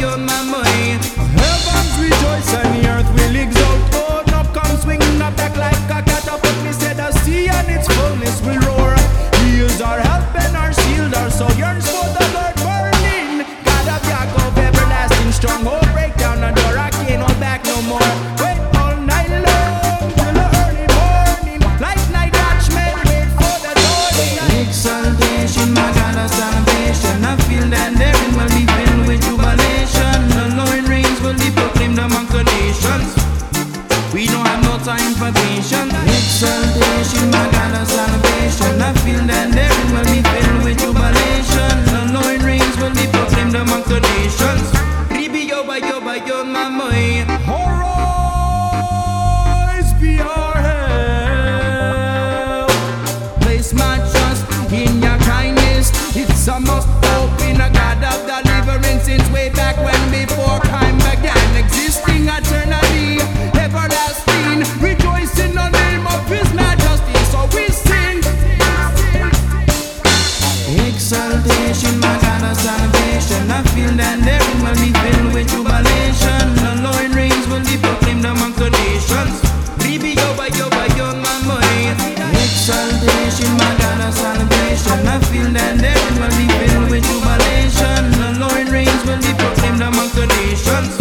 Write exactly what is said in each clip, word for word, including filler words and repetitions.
you my mind. Heavens rejoice and the earth will exult. Oh, up come swinging up back like a catapult. Me said the sea and its fullness will roar. He is our help and our shield, our soul yearns for the Lord burning. God of Jacob, everlasting stronghold, break down the door, I can't hold back no more. Wait all night long till the early morning, like night watchmen wait for the dawning. Exaltation, my God of salvation, I feel that therein will be filled with jubilation. The Lord reigns will be proclaimed among the nations. We don't have no time for patience. Exaltation, my God of salvation, I feel that therein will be filled with jubilation. The Lord reigns will be proclaimed among the nations. Ribi yoba yoba yo mamoi. Arise, be our help. Place my trust in your kindness. It's a must hope in a God of deliverance since way back when before time began, existing eternally, everlasting, rejoicing the name of His majesty. So we sing. Exaltation, my God of salvation, I feel that therein will be filled with jubilation. The Lord reigns will be proclaimed among the nations. Ribi yoba yoba yo mamoi. Exaltation, my God of salvation, I feel that therein will be filled with jubilation. The Lord reigns will be proclaimed among the nations.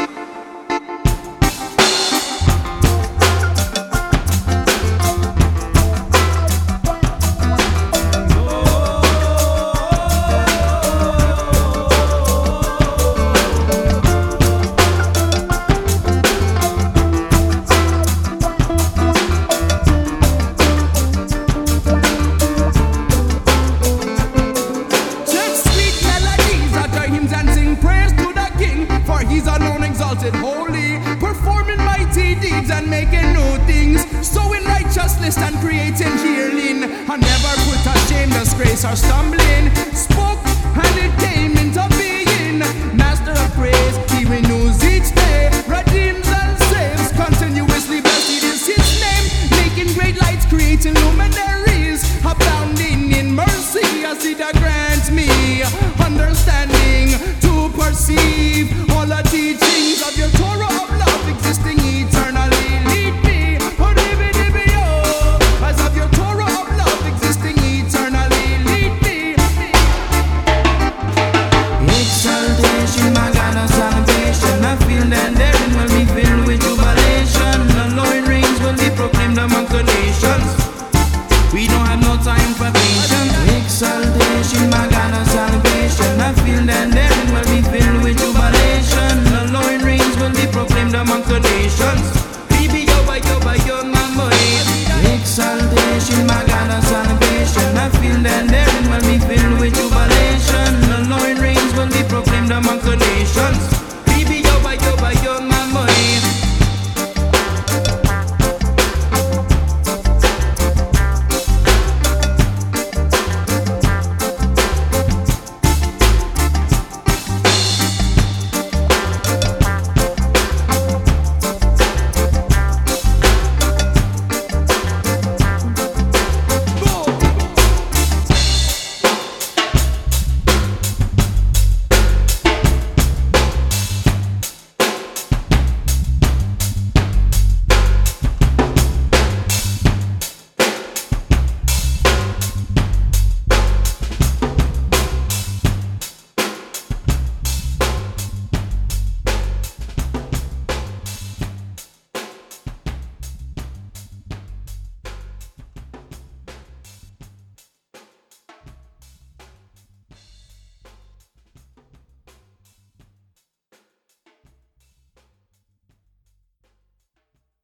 He's alone exalted, holy, performing mighty deeds and making new things, sowing righteousness and creating healing, and never put to shame, disgrace or stumbling. Spoke and it came into being. Master of praise, He renews each day, redeems and saves, continuously blessed is His name, making great lights, creating luminaries, abounding in mercy as He grants me understanding to perceive all the teachings of your Torah of love, existing eternally. Lead me, oh, dibi, dibi, oh, as of your Torah of love, existing eternally. Lead me. Exaltation, my God of salvation, I feel that